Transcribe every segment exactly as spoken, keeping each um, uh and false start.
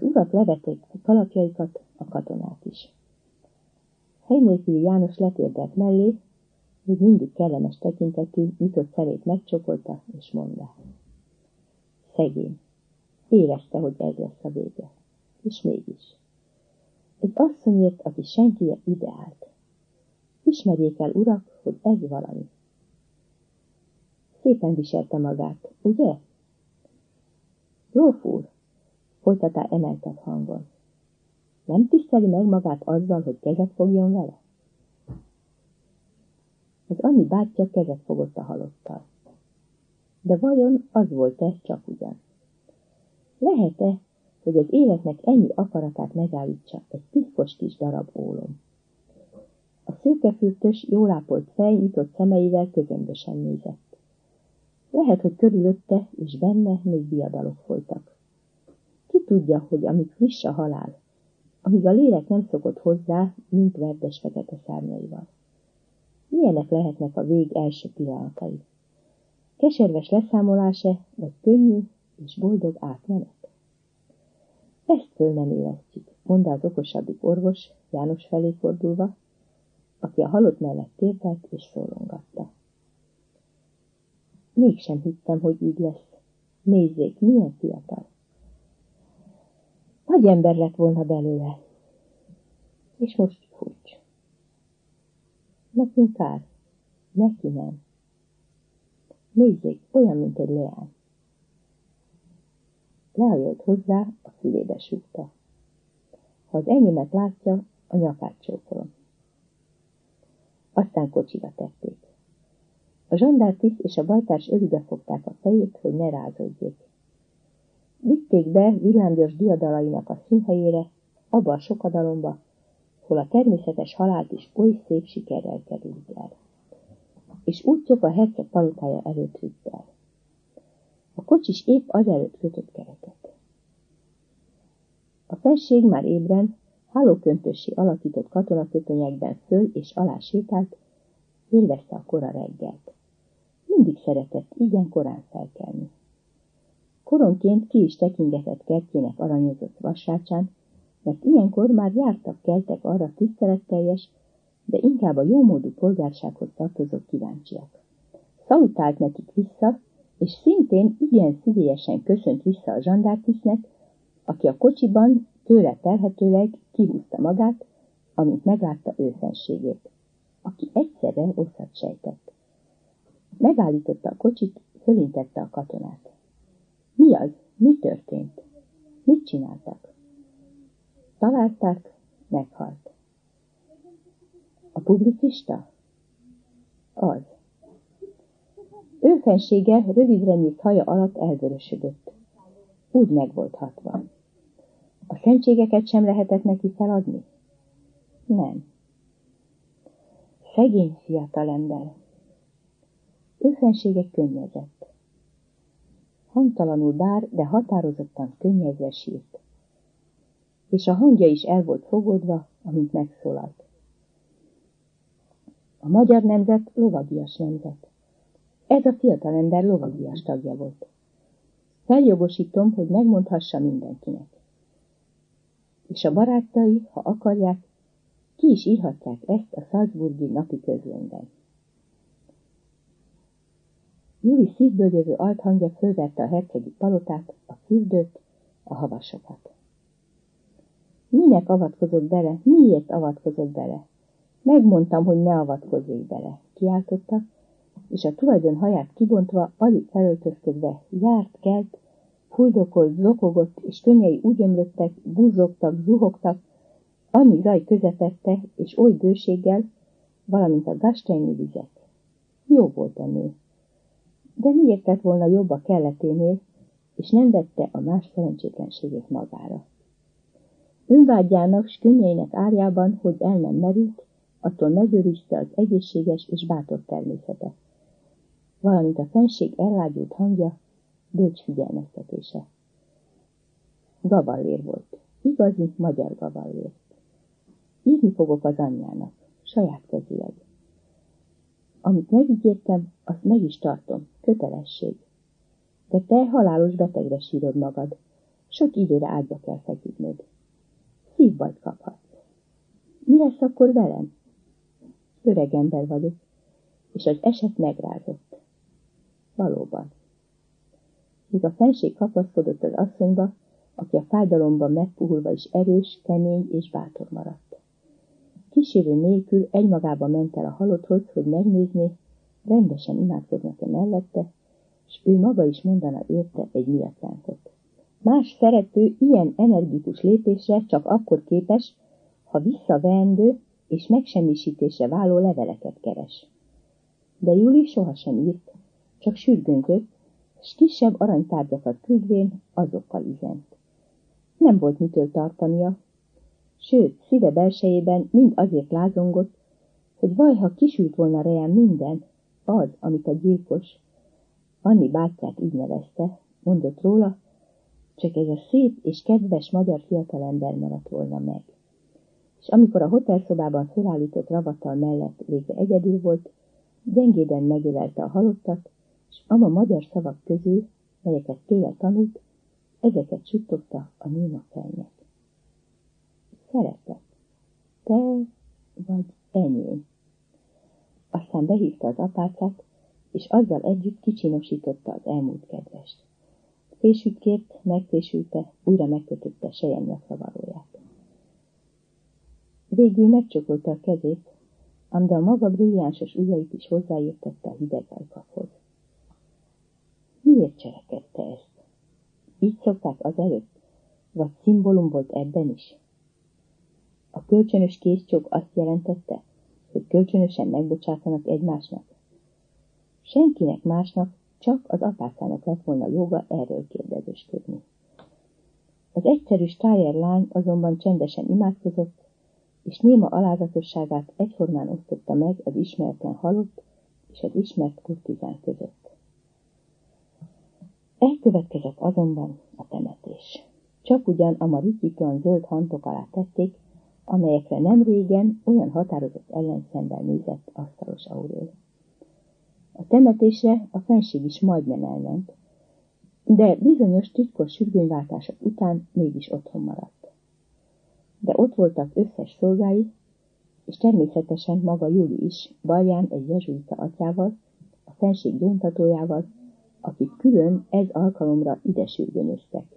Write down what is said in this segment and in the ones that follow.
urak levették kalapjaikat, a katonák is. Hely nélküli János letérdelt mellé, még mindig kellemes tekintetű, nyitott szemét megcsokolta, és mondta. Szegény. Érezte, hogy ez lesz a vége. És mégis. Egy asszonyért, aki senkije ide állt. Ismerjék el, urak, hogy ez valami. Szépen viselte magát, ugye? Gróf úr, folytatta emeltett hangon. Nem tiszteli meg magát azzal, hogy kezet fogjon vele? Az Anni bátyja kezet fogott a halottal. De vajon az volt-e csak ugyan? Lehet-e, hogy az életnek ennyi akaratát megállítsa egy piszkos kis darab ólom? A szőkefürtös, jól ápolt fej nyitott szemeivel közömbösen nézett. Lehet, hogy körülötte és benne még diadalok folytak. Ki tudja, hogy amíg friss a halál, amíg a lélek nem szokott hozzá, mint verdes fekete szárnyaival. Milyenek lehetnek a vég első pillanatai? Keserves leszámolása, vagy könnyű és boldog átmenet? Ezt föl nem éreztjük, mondta az okosabbik orvos, János felé fordulva, aki a halott mellett térdelt és szólogatta. Mégsem hittem, hogy így lesz. Nézzék, milyen fiatal. Nagy ember lett volna belőle. És most furcs. Nekünk kár. Neki nem. Nézzék, olyan, mint egy leány. Lehajolt hozzá, a fülébe súgta. Ha az enyémet látja, a nyakát csókolom. Aztán kocsira tették. A zsandártiszt és a bajtárs örübe fogták a fejét, hogy ne rázódjék. Vitték be villámgyors diadalainak a színhelyére, abba a sokadalomba, hol a természetes halált is oly szép sikerrel került el. És útjuk a herceg palotája előtt vitt el. A kocsis épp azelőtt kötött kereket. A felség már ébren, hálóköntössé alakított katonakötönyekben föl és alá sétált, élvezte a kora reggelt. Mindig szeretett igen korán felkelni. Koronként ki is tekingetett kertjének aranyozott vasrácsán, mert ilyenkor már jártak keltek arra tiszteletteljes, de inkább a jómódú polgársághoz tartozó kíváncsiak. Szalutált nekik vissza, és szintén igen szívélyesen köszönt vissza a zsandártisztnek, aki a kocsiban tőle telhetőleg kihúzta magát, amint meglátta ő fenségét, aki egyszerre rosszat sejtett. Megállította a kocsit, fölintette a katonát. Mi az? Mi történt? Mit csináltak? Találták, meghalt. A publicista? Az. Ő fensége rövidre nyílt haja alatt elvörösödött. Úgy meg volt hatva. A szentségeket sem lehetett neki feladni? Nem. Szegény fiatalember. Ő fensége könnyezett. Hangtalanul bár, de határozottan könnyezve sírt. És a hangja is el volt fogodva, amint megszólalt. A magyar nemzet lovagias nemzet. Ez a fiatalember lovagias tagja volt. Feljogosítom, hogy megmondhassa mindenkinek. És a barátai, ha akarják, ki is írhatják ezt a salzburgi napi közlönyben. Júli szívből jövő althangja fölverte a hercegi palotát, a fürdőt, a havasokat. Minek avatkozott bele? Miért avatkozott bele? Megmondtam, hogy ne avatkozzék bele, kiáltotta, és a tulajdon haját kibontva, alig felöltözködve, járt, kelt, fuldokolt, zokogott, és könnyei úgy ömlöttek, buzzogtak, zuhogtak, annyi zaj közepette, és oly bőséggel, valamint a gasteini vizek. Jó volt a nő. De miért lett volna jobb a kelleténél, és nem vette a más szerencsétlenségét magára? Önvágyának s könnyeinek árjában, hogy el nem merült, attól megőrizte az egészséges és bátor természete, valamint a fenség ellágyult hangja, bölcs figyelmeztetése. Gavallér volt, igazi magyar gavallér. Írni fogok az anyjának, saját kezűleg. Amit megígértem, azt meg is tartom, kötelesség. De te halálos betegre sírod magad, Sok időre ágyba kell feküdnöd. Szívbajt kaphatsz. Mi lesz akkor velem? Öreg ember vagyok, és az eset megrázott. Valóban. Míg a fenség kapaszkodott az asszonyba, aki a fájdalomban megpuhulva is erős, kemény és bátor maradt. Kísérő nélkül egymagába ment el a halotthoz, hogy megnézné, rendesen imádkoznak-e mellette, és ő maga is mondana érte egy miatjánkot. Más szerető ilyen energikus lépésre csak akkor képes, ha visszaveendő és megsemmisítésre váló leveleket keres. De Juli sohasem írt, csak sürgöntött, s kisebb aranytárgyakat küldvén azokkal üzent. Nem volt mitől tartania, sőt, szíve belsejében mind azért lázongott, hogy vajha kisült volna reján minden, az, amit a gyilkos, Anni bátyját így nevezte, mondott róla, csak ez a szép és kedves magyar fiatalember maradt volna meg. És amikor a hotelszobában felállított ravatal mellett végre egyedül volt, gyengéden megölelte a halottat, és ama magyar szavak közül, melyeket tőle tanult, ezeket suttogta a néma fejnek. Szeretlek, te vagy enyém. Aztán behívta az apácát, és azzal együtt kicsinosította az elmúlt kedvest. Fésült kért, megfésülte, újra megkötötte sejem nyakravalóját. Végül megcsokolta a kezét, ám de a maga brilliánsos ujjait is hozzáértette a hideg ajkakhoz. Miért cselekedte ezt? Így szokták azelőtt, vagy szimbólum volt ebben is? A kölcsönös kézcsók azt jelentette, hogy kölcsönösen megbocsátanak egymásnak. Senkinek másnak, csak az apácának lett volna joga erről kérdezősködni. Az egyszerű Steyer lány azonban csendesen imádkozott, és néma alázatosságát egyformán osztotta meg az ismeretlen halott és az ismert kurtizán között. Elkövetkezett azonban a temetés. Csak ugyan a marikítlan zöld hantok alá tették, amelyekre nem régen olyan határozott ellenszemmel nézett asztalos Aurél. A temetésre a fenség is majdnem elment, de bizonyos titkos sürgőnyváltások után mégis otthon maradt. De ott voltak összes szolgái, és természetesen maga Juli is, balján egy jezsuita atyával, a fenség gyóntatójával, akit külön ez alkalomra ide sürgőnöztek.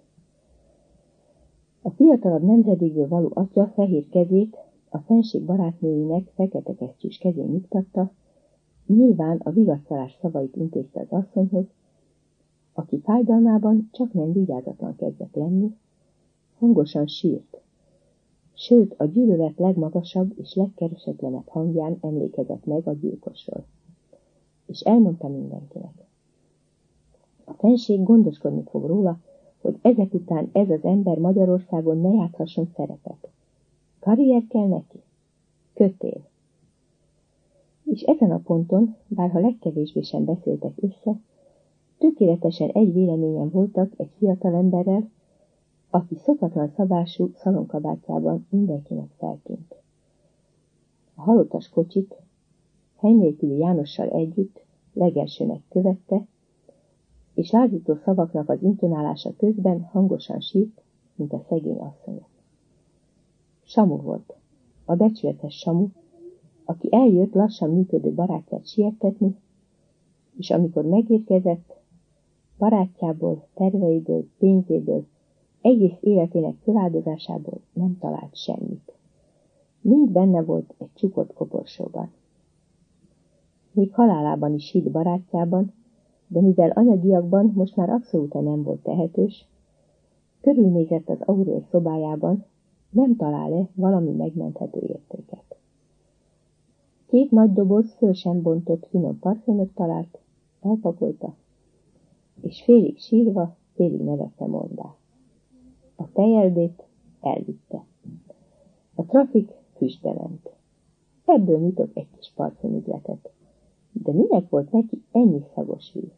A fiatalabb nemzedékből való atya fehér kezét a fenség barátnőinek fekete kesztyűs kezén nyugtatta, nyilván a vigasztalás szavait intézte az asszonyhoz, aki fájdalmában csak nem vigyázatlan kezdett lenni, hangosan sírt, sőt a gyűlölet legmagasabb és legkeresetlenebb hangján emlékezett meg a gyilkosról, és elmondta mindenkinek. A fenség gondoskodni fog róla, hogy ezek után ez az ember Magyarországon ne játszhasson szerepet. Karrier kell neki? Kötél. És ezen a ponton, bárha legkevésbé sem beszéltek össze, tökéletesen egy véleményen voltak egy fiatal emberrel, aki szokatlan szabású szalonkabátjában mindenkinek feltűnt. A halottas kocsit hely nélküli Jánossal együtt legelsőnek követte, és lázító szavaknak az intonálása közben hangosan sírt, mint a szegény asszonyok. Samu volt, a becsületes Samu, aki eljött lassan működő barátját siettetni, és amikor megérkezett, barátjából, terveiből, pénzéből, egész életének feláldozásából nem talált semmit. Mind benne volt egy csukott koporsóban. Még halálában is hitt barátjában, de mivel anyagiakban most már abszolút nem volt tehetős, körülnézett az Aurél szobájában, nem talál-e valami megmenthető értéket. Két nagy doboz föl sem bontott finom parfümöt talált, elpakolta, és félig sírva, félig nevetve mondá. A tejeldét elvitte. A trafik füstbe ment. Ebből nyitott egy kis parfümügyletet. De minek volt neki ennyi szagos víz?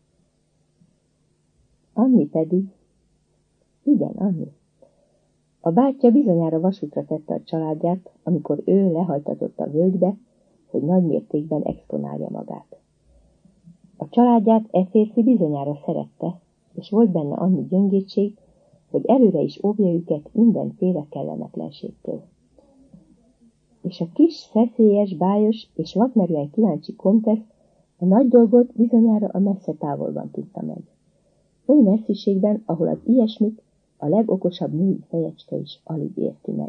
Anni pedig, igen, Anni. A bátyja bizonyára vasútra tette a családját, amikor ő lehajtatott a völgybe, hogy nagy mértékben exponálja magát. A családját e férfi bizonyára szerette, és volt benne annyi gyöngétség, hogy előre is óvja őket mindenféle kellemetlenségtől. És a kis, szeszélyes, bájos és vakmerően kíváncsi komtesz a nagy dolgot bizonyára a messze távolban tudta meg. Oly messziségben, ahol az ilyesmit a legokosabb női fejecske is alig érti meg.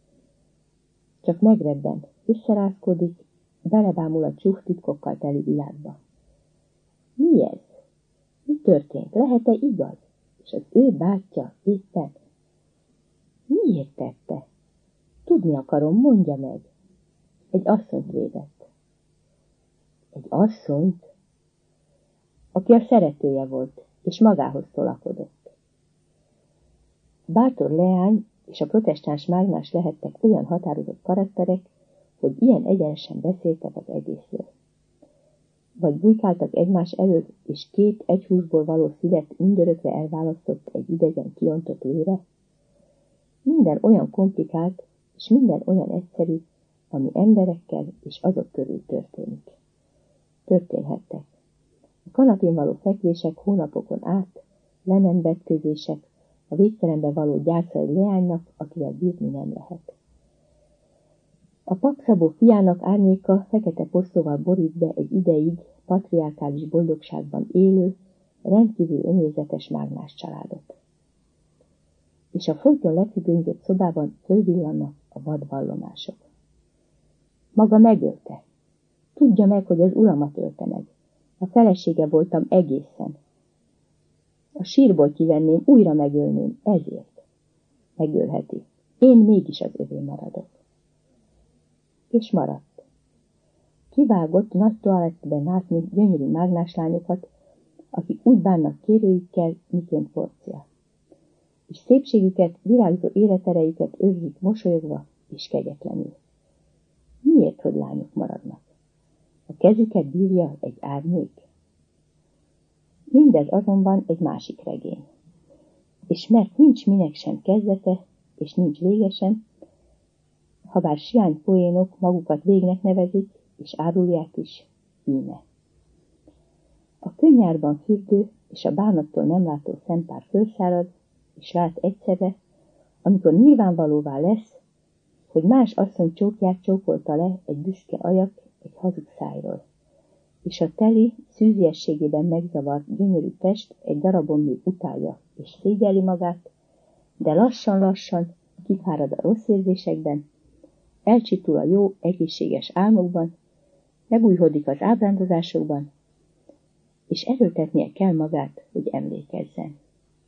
Csak megrebben, összerázkodik, belebámul a csúf titkokkal teli világba. Mi ez? Mi történt? Lehet-e igaz? És az ő bátyja éppen. Miért tette? Tudni akarom, mondja meg. Egy asszonyt védett. Egy asszonyt? Aki a szeretője volt, és magához tolakodott. Bátor leány és a protestáns mágnás lehettek olyan határozott karakterek, hogy ilyen egyenesen beszéltek az egészről. Vagy bujkáltak egymás előtt, és két egyhúsból való szívet mindörökre elválasztott egy idegen kiontott lére. Minden olyan komplikált, és minden olyan egyszerű, ami emberekkel és azok körül történik. Történhettek. A kanapén való fekvések hónapokon át, le nem vetkőzések, a végtelenbe való gyásza egy leánynak, akivel bírni nem lehet. A pakszabó fiának árnyéka fekete posztóval borít be egy ideig patriarkális boldogságban élő, rendkívül önérzetes mágnás családot. És a folyton lefüggönyzött szobában fölvillannak a vad vallomások. Maga megölte. Tudja meg, hogy az uramat ölte meg. A felesége voltam egészen. A sírból kivenném, újra megölném, ezért. Megölheti. Én mégis az övé maradok. És maradt. Kivágott nagy toalettben látni gyönyörű mágnáslányokat, akik úgy bánnak kérőikkel, miként porcia. És szépségüket, virágzó életerejüket őrzik mosolyogva és kegyetlenül. Miért, hogy lányok maradnak? A kezüket bírja egy árnyék? Mindez azonban egy másik regény. És mert nincs minek sem kezdete, és nincs vége sem, habár siány poénok magukat végnek nevezik, és árulják is, íme. A könnyárban fürdő, és a bánattól nem látó szempár fölszárad, és lát egyszerre, amikor nyilvánvalóvá lesz, hogy más asszony csókját csókolta le egy büszke ajak egy hazug szájról, és a teli, szűziességében megzavart gyönyörű test egy darabon még utálja és szégyelli magát, de lassan-lassan kifárad a rossz érzésekben, elcsitul a jó, egészséges álmokban, megújhodik az ábrándozásokban, és erőltetnie kell magát, hogy emlékezzen.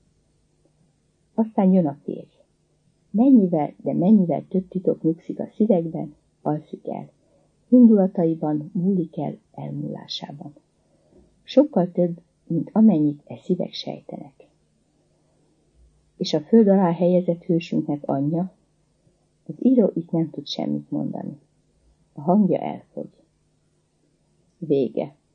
Aztán jön a férj. Mennyivel, de mennyivel több titok nyugszik a szívekben, alszik el. Indulataiban múlik el elmúlásában. Sokkal több, mint amennyit e szívek sejtenek. És a föld alá helyezett hősünknek anyja, az író itt nem tud semmit mondani. A hangja elfogy. Vége.